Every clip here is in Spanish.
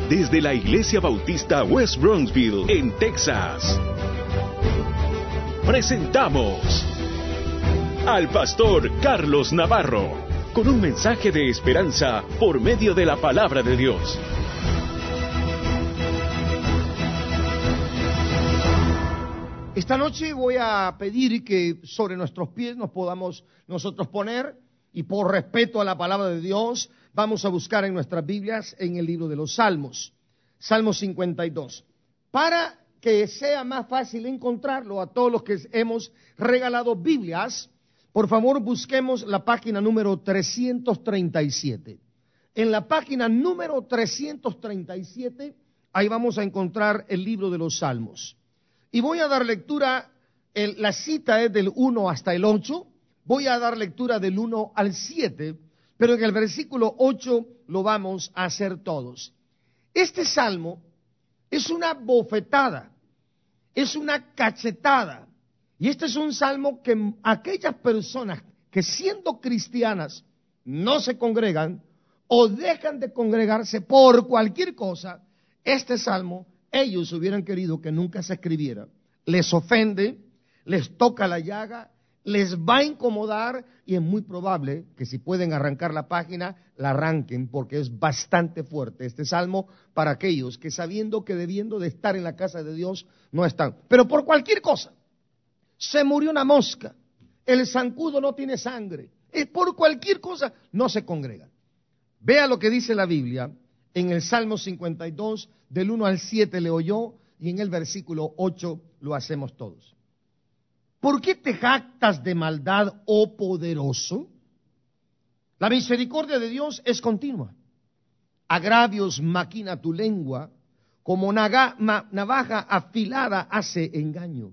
desde la Iglesia Bautista West Bronxville, en Texas. Presentamos al pastor Carlos Navarro, con un mensaje de esperanza por medio de la palabra de Dios. Esta noche voy a pedir que sobre nuestros pies nos podamos nosotros poner, y por respeto a la palabra de Dios, vamos a buscar en nuestras Biblias en el libro de los Salmos, Salmo 52. Para que sea más fácil encontrarlo a todos los que hemos regalado Biblias, por favor busquemos la página número 337. En la página número 337, ahí vamos a encontrar el libro de los Salmos. Y voy a dar lectura, la cita es del 1 hasta el 8, voy a dar lectura del 1 al 7, pero en el versículo 8 lo vamos a hacer todos. Este salmo es una bofetada, es una cachetada, y este es un salmo que aquellas personas que siendo cristianas no se congregan o dejan de congregarse por cualquier cosa, este salmo ellos hubieran querido que nunca se escribiera. Les ofende, les toca la llaga, les va a incomodar, y es muy probable que si pueden arrancar la página, la arranquen, porque es bastante fuerte este salmo para aquellos que sabiendo que debiendo de estar en la casa de Dios no están. Pero por cualquier cosa, se murió una mosca, el zancudo no tiene sangre, por cualquier cosa no se congregan. Vea lo que dice la Biblia en el Salmo 52, del 1 al 7 leo yo, y en el versículo 8 lo hacemos todos. ¿Por qué te jactas de maldad, oh poderoso? La misericordia de Dios es continua. Agravios maquina tu lengua, como navaja afilada hace engaño.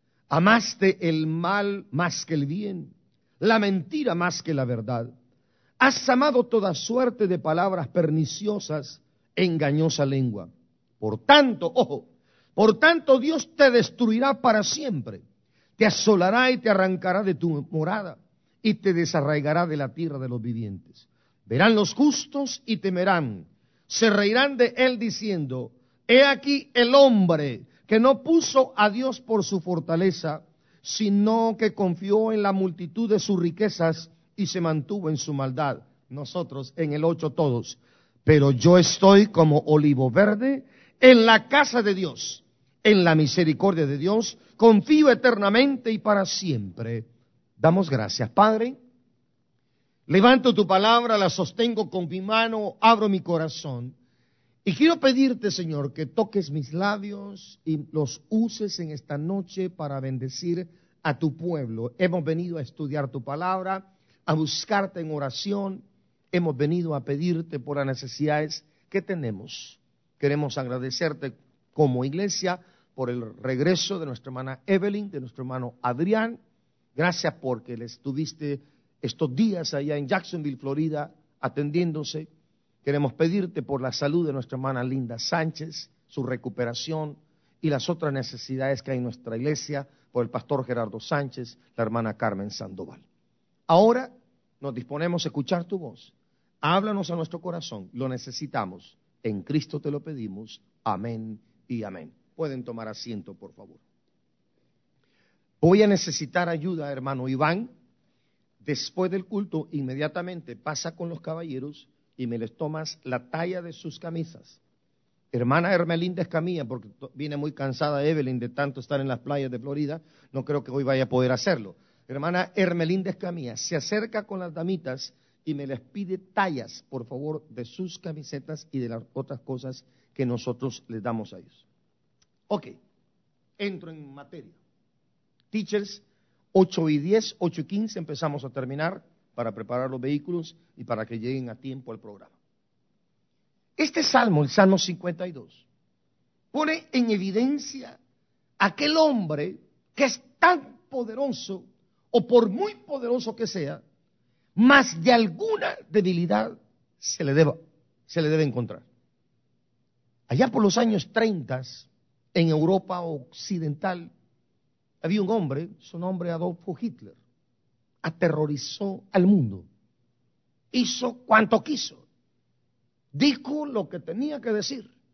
Amaste el mal más que el bien, la mentira más que la verdad. Has amado toda suerte de palabras perniciosas, engañosa lengua. Por tanto, ojo, por tanto Dios te destruirá para siempre. Te asolará y te arrancará de tu morada y te desarraigará de la tierra de los vivientes. Verán los justos y temerán. Se reirán de él diciendo, he aquí el hombre que no puso a Dios por su fortaleza, sino que confió en la multitud de sus riquezas y se mantuvo en su maldad. Nosotros en el 8 todos. Pero yo estoy como olivo verde en la casa de Dios, en la misericordia de Dios, confío eternamente y para siempre. Damos gracias, Padre. Levanto tu palabra, la sostengo con mi mano, abro mi corazón. Y quiero pedirte, Señor, que toques mis labios y los uses en esta noche para bendecir a tu pueblo. Hemos venido a estudiar tu palabra, a buscarte en oración. Hemos venido a pedirte por las necesidades que tenemos. Queremos agradecerte como iglesia por el regreso de nuestra hermana Evelyn, de nuestro hermano Adrián. Gracias porque le estuviste estos días allá en Jacksonville, Florida, atendiéndose. Queremos pedirte por la salud de nuestra hermana Linda Sánchez, su recuperación y las otras necesidades que hay en nuestra iglesia, por el pastor Gerardo Sánchez, la hermana Carmen Sandoval. Ahora nos disponemos a escuchar tu voz. Háblanos a nuestro corazón, lo necesitamos. En Cristo te lo pedimos. Amén y amén. Pueden tomar asiento, por favor. Voy a necesitar ayuda, hermano Iván. Después del culto, inmediatamente pasa con los caballeros y me les tomas la talla de sus camisas. Hermana Hermelinda Escamilla, porque viene muy cansada Evelyn de tanto estar en las playas de Florida, no creo que hoy vaya a poder hacerlo. Hermana Hermelinda Escamilla se acerca con las damitas y me les pide tallas, por favor, de sus camisetas y de las otras cosas que nosotros les damos a ellos. Ok, entro en materia. Teachers, 8:10, 8:15 empezamos a terminar para preparar los vehículos y para que lleguen a tiempo al programa. Este salmo, el Salmo 52, pone en evidencia aquel hombre que es tan poderoso, o por muy poderoso que sea, más de alguna debilidad se le debe encontrar. Allá por los años 30, en Europa occidental, había un hombre, su nombre Adolfo Hitler, aterrorizó al mundo, hizo cuanto quiso, dijo lo que tenía que decir,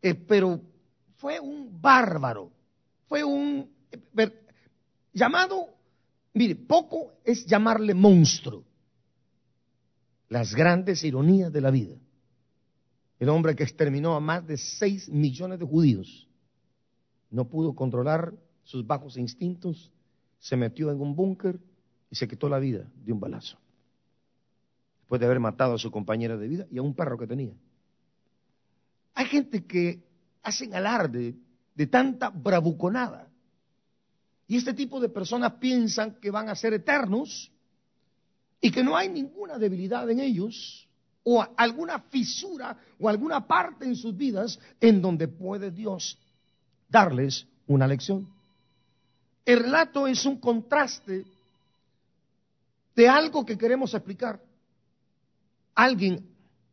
pero fue un bárbaro, fue un llamado, mire, poco es llamarle monstruo. Las grandes ironías de la vida. El hombre que exterminó a más de 6 millones de judíos no pudo controlar sus bajos instintos, se metió en un búnker y se quitó la vida de un balazo. Después de haber matado a su compañera de vida y a un perro que tenía. Hay gente que hacen alarde de tanta bravuconada. Y este tipo de personas piensan que van a ser eternos y que no hay ninguna debilidad en ellos o alguna fisura o alguna parte en sus vidas en donde puede Dios darles una lección. El relato es un contraste de algo que queremos explicar. Alguien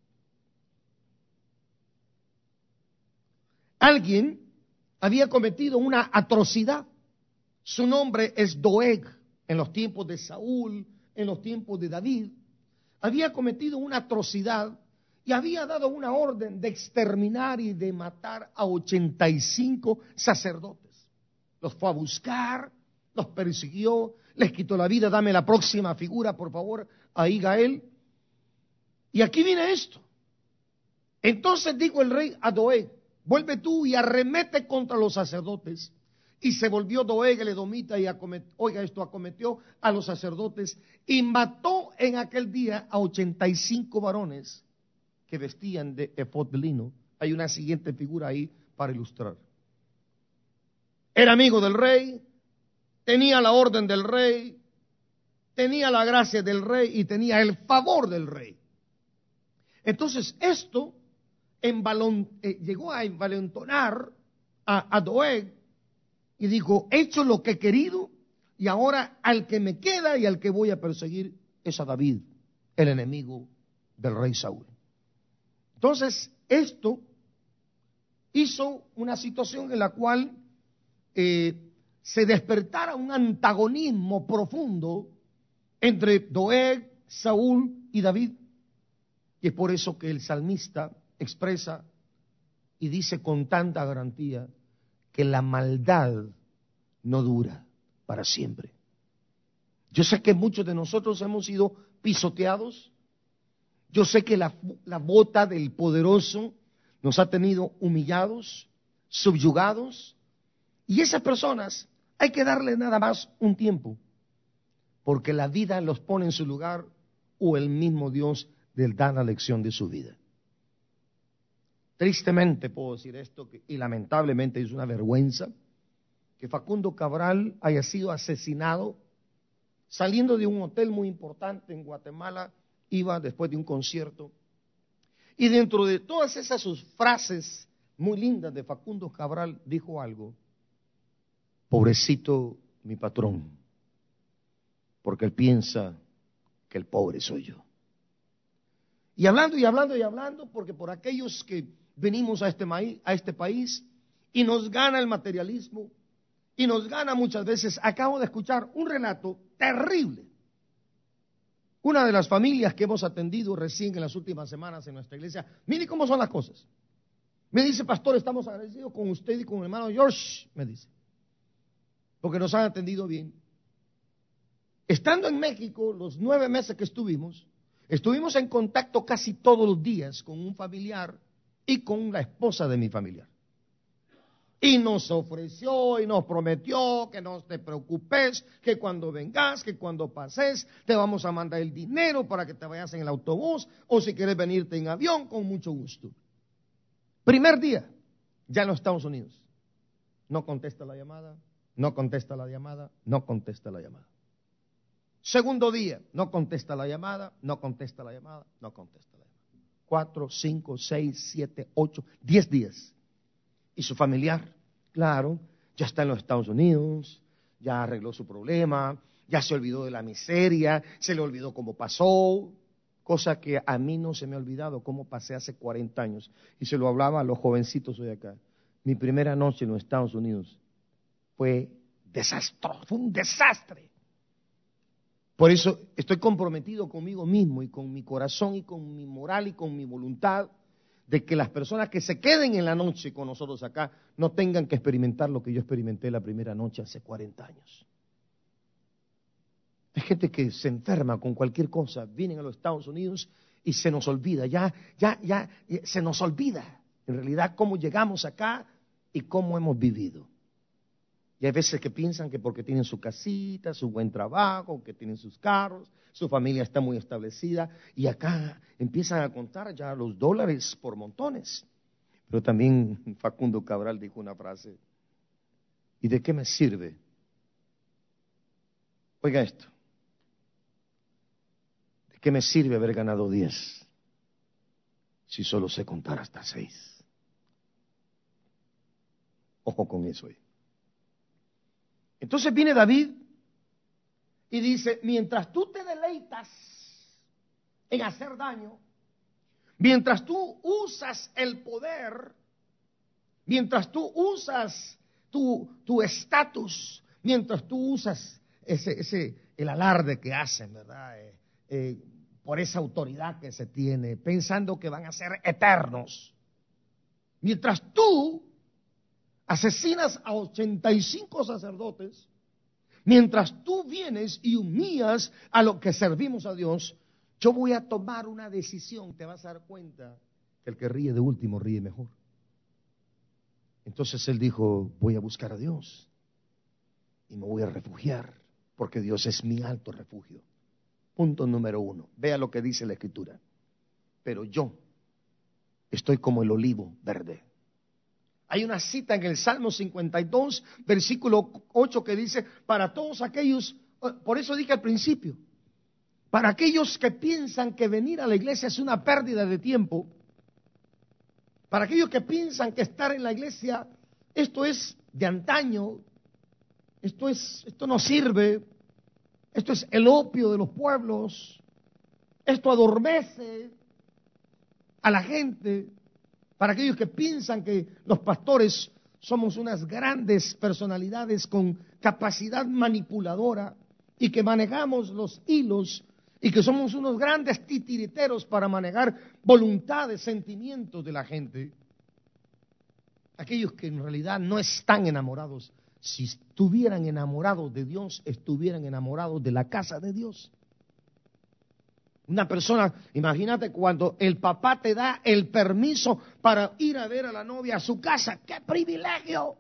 había cometido una atrocidad. Su nombre es Doeg. En los tiempos de Saúl, en los tiempos de David, había cometido una atrocidad y había dado una orden de exterminar y de matar a 85 sacerdotes. Los fue a buscar, los persiguió, les quitó la vida. Dame la próxima figura, por favor, ahí Gael. Y aquí viene esto. Entonces dijo el rey a Doeg: vuelve tú y arremete contra los sacerdotes. Y se volvió Doeg el edomita y acometió a los sacerdotes y mató en aquel día a 85 varones que vestían de efod de lino. Hay una siguiente figura ahí para ilustrar. Era amigo del rey, tenía la orden del rey, tenía la gracia del rey y tenía el favor del rey. Entonces esto llegó a envalentonar a Doeg y dijo: he hecho lo que he querido y ahora al que me queda y al que voy a perseguir es a David, el enemigo del rey Saúl. Entonces esto hizo una situación en la cual se despertara un antagonismo profundo entre Doeg, Saúl y David. Y es por eso que el salmista expresa y dice con tanta garantía que la maldad no dura para siempre. Yo sé que muchos de nosotros hemos sido pisoteados. Yo sé que la bota del poderoso nos ha tenido humillados, subyugados. Y esas personas hay que darle nada más un tiempo, porque la vida los pone en su lugar o el mismo Dios les da la lección de su vida. Tristemente puedo decir esto, y lamentablemente es una vergüenza, que Facundo Cabral haya sido asesinado saliendo de un hotel muy importante en Guatemala, iba después de un concierto, y dentro de todas esas sus frases muy lindas de Facundo Cabral dijo algo: pobrecito mi patrón, porque él piensa que el pobre soy yo. Y hablando, porque por aquellos que venimos a este país y nos gana el materialismo y nos gana muchas veces. Acabo de escuchar un relato terrible. Una de las familias que hemos atendido recién en las últimas semanas en nuestra iglesia, mire cómo son las cosas. Me dice: pastor, estamos agradecidos con usted y con el hermano George, me dice, porque nos han atendido bien. Estando en México, los 9 meses que estuvimos en contacto casi todos los días con un familiar y con la esposa de mi familiar. Y nos ofreció y nos prometió que no te preocupes, que cuando vengas, que cuando pases, te vamos a mandar el dinero para que te vayas en el autobús, o si quieres venirte en avión, con mucho gusto. Primer día, ya en los Estados Unidos. No contesta la llamada, no contesta la llamada, no contesta la llamada. Segundo día, no contesta la llamada, no contesta la llamada, no contesta la llamada. 4, 5, 6, 7, 8, 10 días. Y su familiar, claro, ya está en los Estados Unidos, ya arregló su problema, ya se olvidó de la miseria, se le olvidó cómo pasó, cosa que a mí no se me ha olvidado cómo pasé hace 40 años. Y se lo hablaba a los jovencitos hoy acá. Mi primera noche en los Estados Unidos fue desastroso, fue un desastre. Por eso estoy comprometido conmigo mismo y con mi corazón y con mi moral y con mi voluntad de que las personas que se queden en la noche con nosotros acá no tengan que experimentar lo que yo experimenté la primera noche hace 40 años. Hay gente que se enferma con cualquier cosa, vienen a los Estados Unidos y se nos olvida, se nos olvida en realidad cómo llegamos acá y cómo hemos vivido. Y hay veces que piensan que porque tienen su casita, su buen trabajo, que tienen sus carros, su familia está muy establecida, y acá empiezan a contar ya los dólares por montones. Pero también Facundo Cabral dijo una frase, ¿y de qué me sirve? Oiga esto, ¿de qué me sirve haber ganado 10 si solo sé contar hasta 6? Ojo con eso ahí. Entonces viene David y dice, mientras tú te deleitas en hacer daño, mientras tú usas el poder, mientras tú usas tu estatus, mientras tú usas el alarde que hacen, ¿verdad? Por esa autoridad que se tiene, pensando que van a ser eternos. Mientras tú asesinas a 85 sacerdotes, mientras tú vienes y humillas a los que servimos a Dios, yo voy a tomar una decisión. Te vas a dar cuenta que el que ríe de último ríe mejor. Entonces él dijo, voy a buscar a Dios y me voy a refugiar, porque Dios es mi alto refugio. Punto número 1. Vea lo que dice la Escritura. Pero yo estoy como el olivo verde. Hay una cita en el Salmo 52, versículo 8, que dice, para todos aquellos, por eso dije al principio, para aquellos que piensan que venir a la iglesia es una pérdida de tiempo, para aquellos que piensan que estar en la iglesia, esto es de antaño, esto no sirve, esto es el opio de los pueblos, esto adormece a la gente. Para aquellos que piensan que los pastores somos unas grandes personalidades con capacidad manipuladora y que manejamos los hilos y que somos unos grandes titiriteros para manejar voluntades, sentimientos de la gente. Aquellos que en realidad no están enamorados, si estuvieran enamorados de Dios, estuvieran enamorados de la casa de Dios. Una persona, imagínate cuando el papá te da el permiso para ir a ver a la novia a su casa. ¡Qué privilegio!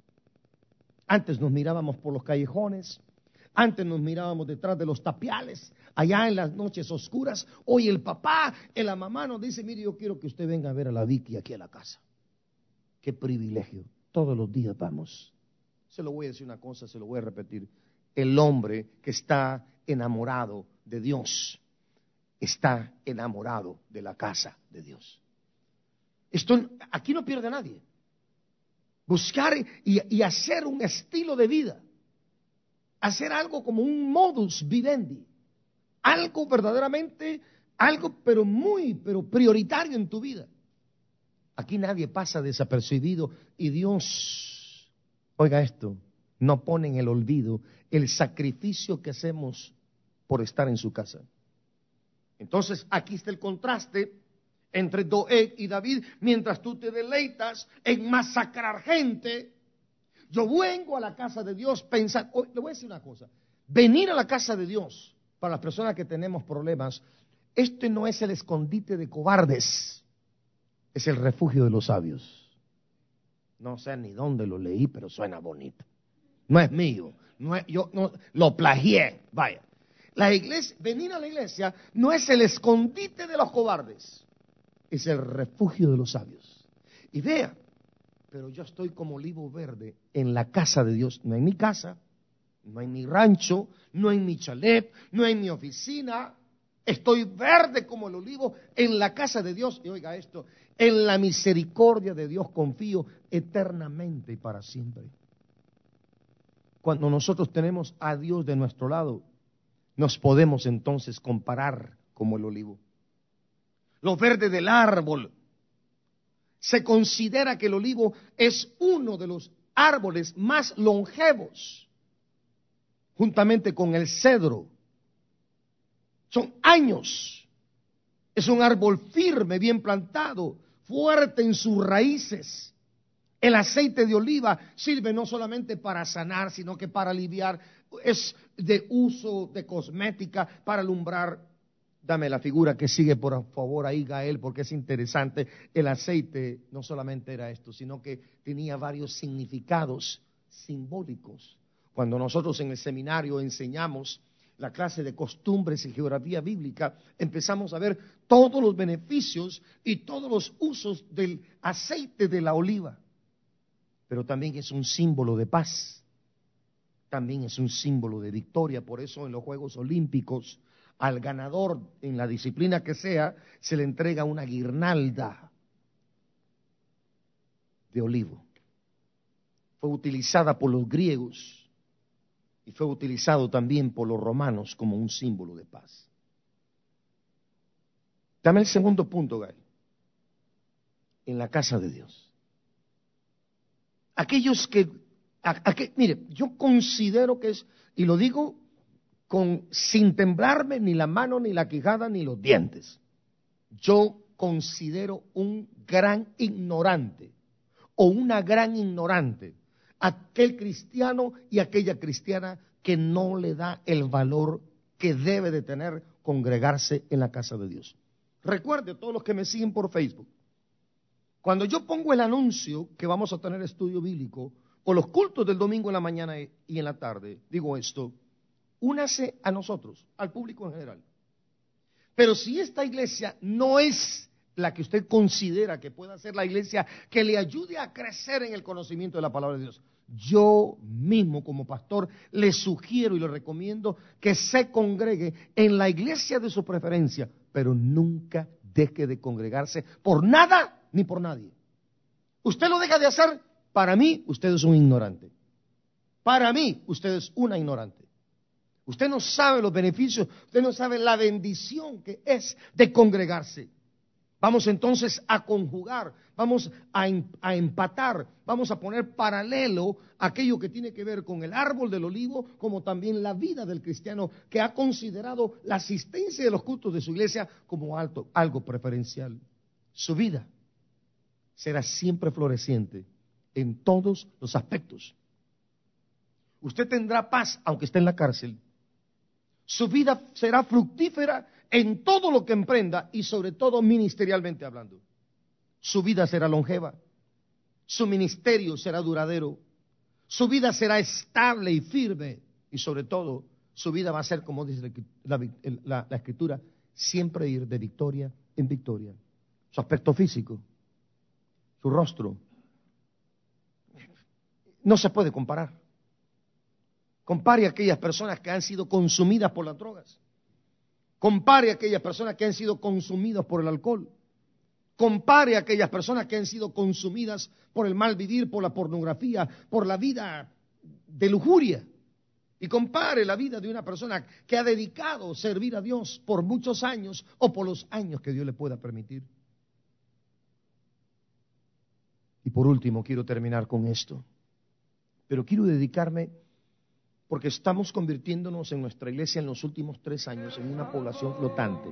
Antes nos mirábamos por los callejones, antes nos mirábamos detrás de los tapiales, allá en las noches oscuras. Hoy el papá, la mamá nos dice, mire, yo quiero que usted venga a ver a la Vicky aquí a la casa. ¡Qué privilegio! Todos los días vamos. Se lo voy a decir una cosa, se lo voy a repetir. El hombre que está enamorado de Dios está enamorado de la casa de Dios. Esto aquí no pierde nadie. Buscar y hacer un estilo de vida, hacer algo como un modus vivendi, algo verdaderamente, pero prioritario en tu vida. Aquí nadie pasa desapercibido y Dios, oiga esto, no pone en el olvido el sacrificio que hacemos por estar en su casa. Entonces, aquí está el contraste entre Doeg y David. Mientras tú te deleitas en masacrar gente, yo vengo a la casa de Dios pensando, le voy a decir una cosa, venir a la casa de Dios, para las personas que tenemos problemas, este no es el escondite de cobardes, es el refugio de los sabios. No sé ni dónde lo leí, pero suena bonito. No es mío, yo no lo plagié, vaya. La iglesia, venir a la iglesia no es el escondite de los cobardes, es el refugio de los sabios. Y vea, pero yo estoy como olivo verde en la casa de Dios, no en mi casa, no en mi rancho, no en mi chalet, no en mi oficina. Estoy verde como el olivo en la casa de Dios. Y oiga esto, en la misericordia de Dios confío eternamente y para siempre. Cuando nosotros tenemos a Dios de nuestro lado, nos podemos entonces comparar como el olivo. Lo verde del árbol. Se considera que el olivo es uno de los árboles más longevos, juntamente con el cedro. Son años. Es un árbol firme, bien plantado, fuerte en sus raíces. El aceite de oliva sirve no solamente para sanar, sino que para aliviar. Es de uso de cosmética, para alumbrar. Dame la figura que sigue, por favor, ahí, Gael, porque es interesante. El aceite no solamente era esto, sino que tenía varios significados simbólicos. Cuando nosotros en el seminario enseñamos la clase de costumbres y geografía bíblica, empezamos a ver todos los beneficios y todos los usos del aceite de la oliva. Pero también es un símbolo de paz, también es un símbolo de victoria. Por eso en los Juegos Olímpicos, al ganador en la disciplina que sea, se le entrega una guirnalda de olivo. Fue utilizada por los griegos y fue utilizado también por los romanos como un símbolo de paz. Dame el segundo punto, Gay. En la casa de Dios. Aquellos que, mire, yo considero que es, y lo digo sin temblarme ni la mano, ni la quijada, ni los dientes. Yo considero un gran ignorante o una gran ignorante aquel cristiano y aquella cristiana que no le da el valor que debe de tener congregarse en la casa de Dios. Recuerde, todos los que me siguen por Facebook, cuando yo pongo el anuncio que vamos a tener estudio bíblico o los cultos del domingo en la mañana y en la tarde, digo esto: únase a nosotros, al público en general. Pero si esta iglesia no es la que usted considera que pueda ser la iglesia que le ayude a crecer en el conocimiento de la palabra de Dios, yo mismo como pastor le sugiero y le recomiendo que se congregue en la iglesia de su preferencia, pero nunca deje de congregarse por nada ni por nadie. Usted lo deja de hacer, para mí usted es un ignorante. Para mí usted es una ignorante. Usted no sabe los beneficios, usted no sabe la bendición que es de congregarse. Vamos entonces a conjugar, vamos a empatar, vamos a poner paralelo aquello que tiene que ver con el árbol del olivo, como también la vida del cristiano que ha considerado la asistencia de los cultos de su iglesia como algo preferencial. Su vida será siempre floreciente en todos los aspectos. Usted tendrá paz aunque esté en la cárcel. Su vida será fructífera en todo lo que emprenda y sobre todo ministerialmente hablando. Su vida será longeva, su ministerio será duradero, su vida será estable y firme y sobre todo su vida va a ser, como dice la Escritura, siempre ir de victoria en victoria. Su aspecto físico, su rostro, no se puede comparar. Compare a aquellas personas que han sido consumidas por las drogas. Compare a aquellas personas que han sido consumidas por el alcohol. Compare a aquellas personas que han sido consumidas por el mal vivir, por la pornografía, por la vida de lujuria. Y compare la vida de una persona que ha dedicado a servir a Dios por muchos años o por los años que Dios le pueda permitir. Y por último, quiero terminar con esto. Pero quiero dedicarme, porque estamos convirtiéndonos en nuestra iglesia en los últimos 3 años en una población flotante.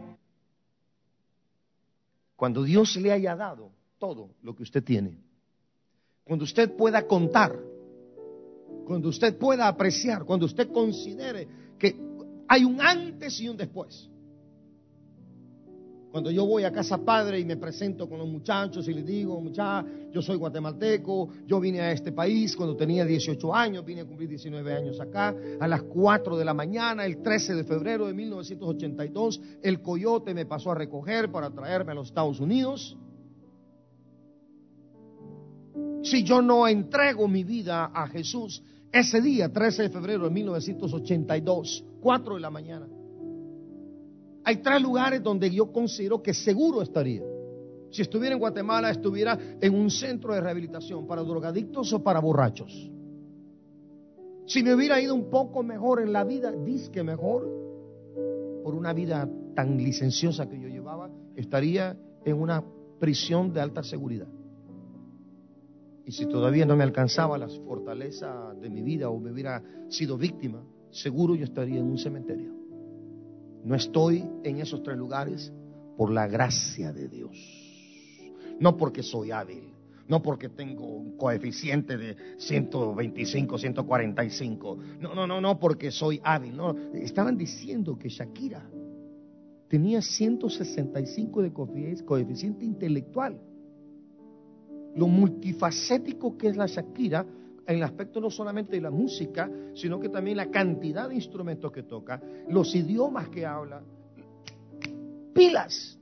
Cuando Dios le haya dado todo lo que usted tiene, cuando usted pueda contar, cuando usted pueda apreciar, cuando usted considere que hay un antes y un después. Cuando yo voy a Casa Padre y me presento con los muchachos y les digo: muchachos, yo soy guatemalteco, yo vine a este país cuando tenía 18 años, vine a cumplir 19 años acá, a las 4 de la mañana, el 13 de febrero de 1982, el coyote me pasó a recoger para traerme a los Estados Unidos. Si yo no entrego mi vida a Jesús, ese día, 13 de febrero de 1982, 4 de la mañana, hay 3 lugares donde yo considero que seguro estaría. Si estuviera en Guatemala, estuviera en un centro de rehabilitación para drogadictos o para borrachos. Si me hubiera ido un poco mejor en la vida, disque mejor, por una vida tan licenciosa que yo llevaba, estaría en una prisión de alta seguridad. Y si todavía no me alcanzaba la fortaleza de mi vida o me hubiera sido víctima, seguro yo estaría en un cementerio. No estoy en esos 3 lugares por la gracia de Dios. no porque soy hábil, no porque tengo un coeficiente de 125, 145, no porque soy hábil. No, estaban diciendo que Shakira tenía 165 de coeficiente intelectual. Lo multifacético que es la Shakira, en el aspecto no solamente de la música, sino que también la cantidad de instrumentos que toca, los idiomas que habla. Pilas.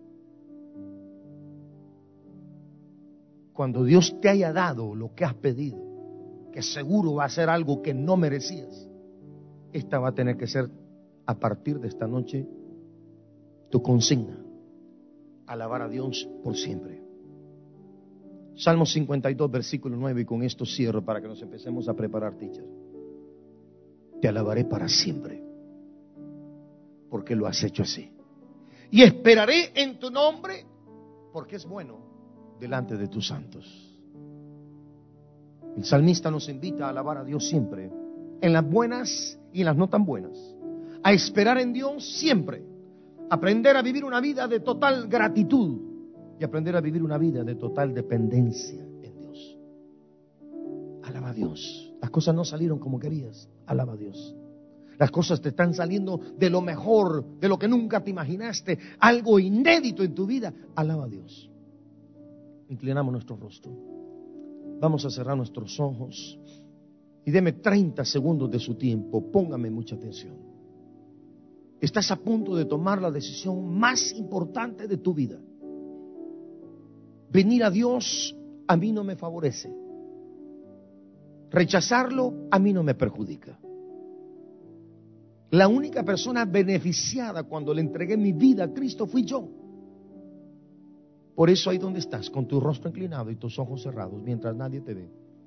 Cuando Dios te haya dado lo que has pedido, que seguro va a ser algo que no merecías, esta va a tener que ser, a partir de esta noche, tu consigna: alabar a Dios por siempre. Salmo 52, versículo 9, y con esto cierro para que nos empecemos a preparar, teacher. Te alabaré para siempre, porque lo has hecho así. Y esperaré en tu nombre, porque es bueno delante de tus santos. El salmista nos invita a alabar a Dios siempre, en las buenas y en las no tan buenas, a esperar en Dios siempre, aprender a vivir una vida de total gratitud y aprender a vivir una vida de total dependencia en Dios. Alaba a Dios. Las cosas no salieron como querías, alaba a Dios. Las cosas te están saliendo de lo mejor, de lo que nunca te imaginaste, algo inédito en tu vida, alaba a Dios. Inclinamos nuestro rostro. Vamos a cerrar nuestros ojos y deme 30 segundos de su tiempo. Póngame mucha atención. Estás a punto de tomar la decisión más importante de tu vida. Venir a Dios a mí no me favorece. Rechazarlo a mí no me perjudica. La única persona beneficiada cuando le entregué mi vida a Cristo fui yo. Por eso ahí donde estás, con tu rostro inclinado y tus ojos cerrados, mientras nadie te ve,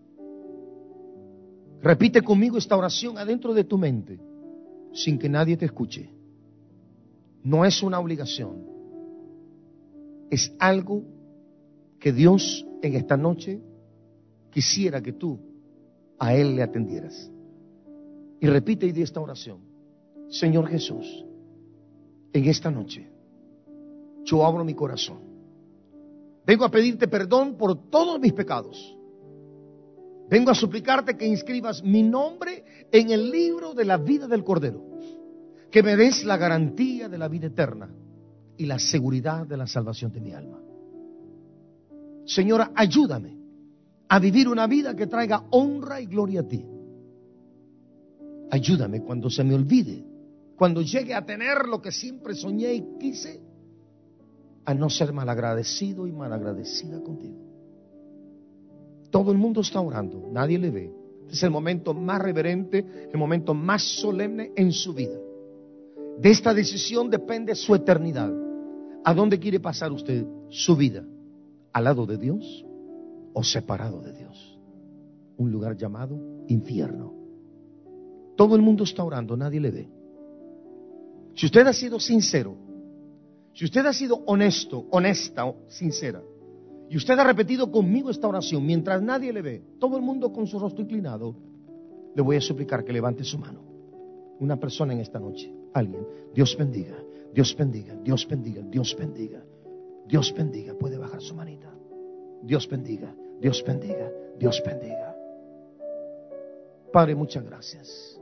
repite conmigo esta oración adentro de tu mente, sin que nadie te escuche. No es una obligación, es algo que Dios en esta noche quisiera que tú a Él le atendieras. Y repite y di esta oración: Señor Jesús, en esta noche yo abro mi corazón. Vengo a pedirte perdón por todos mis pecados. Vengo a suplicarte que inscribas mi nombre en el libro de la vida del Cordero, que me des la garantía de la vida eterna y la seguridad de la salvación de mi alma. Señora, ayúdame a vivir una vida que traiga honra y gloria a ti. Ayúdame cuando se me olvide, cuando llegue a tener lo que siempre soñé y quise, a no ser malagradecido y malagradecida contigo. Todo el mundo está orando, nadie le ve. Este es el momento más reverente, el momento más solemne en su vida. De esta decisión depende su eternidad. ¿A dónde quiere pasar usted su vida? ¿Al lado de Dios o separado de Dios? Un lugar llamado infierno. Todo el mundo está orando, nadie le ve. Si usted ha sido sincero, si usted ha sido honesto, honesta, sincera, y usted ha repetido conmigo esta oración mientras nadie le ve, todo el mundo con su rostro inclinado, le voy a suplicar que levante su mano. Una persona en esta noche, alguien. Dios bendiga, Dios bendiga, Dios bendiga, Dios bendiga, Dios bendiga. Puede bajar su manita. Dios bendiga, Dios bendiga, Dios bendiga. Padre, muchas gracias.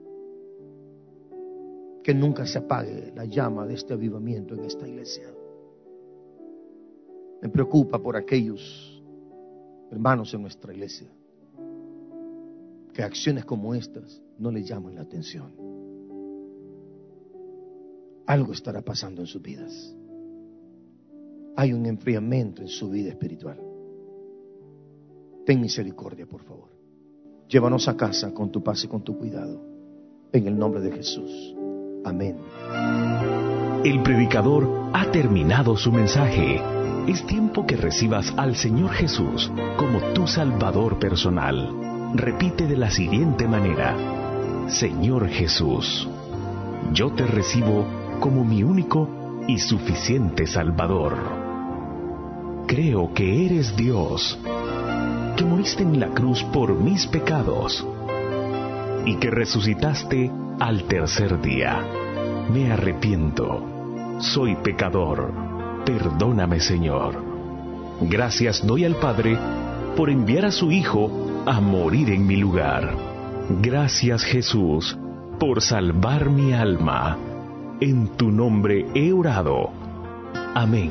Que nunca se apague la llama de este avivamiento en esta iglesia. Me preocupa por aquellos hermanos en nuestra iglesia que acciones como estas no les llaman la atención. Algo estará pasando en sus vidas. Hay un enfriamiento en su vida espiritual. Ten misericordia, por favor. Llévanos a casa con tu paz y con tu cuidado. En el nombre de Jesús. Amén. El predicador ha terminado su mensaje. Es tiempo que recibas al Señor Jesús como tu Salvador personal. Repite de la siguiente manera: Señor Jesús, yo te recibo como mi único y suficiente Salvador. Creo que eres Dios, que moriste en la cruz por mis pecados y que resucitaste al tercer día. Me arrepiento, soy pecador, perdóname, Señor. Gracias doy al Padre por enviar a su Hijo a morir en mi lugar. Gracias, Jesús, por salvar mi alma. En tu nombre he orado. Amén.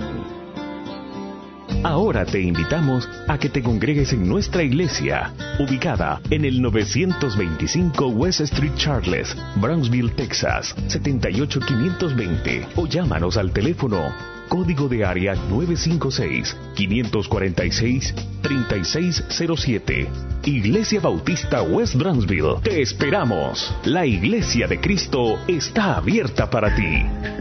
Ahora te invitamos a que te congregues en nuestra iglesia, ubicada en el 925 West Street Charles, Brownsville, Texas, 78520, o llámanos al teléfono código de área 956-546-3607. Iglesia Bautista West Brownsville. Te esperamos. La Iglesia de Cristo está abierta para ti.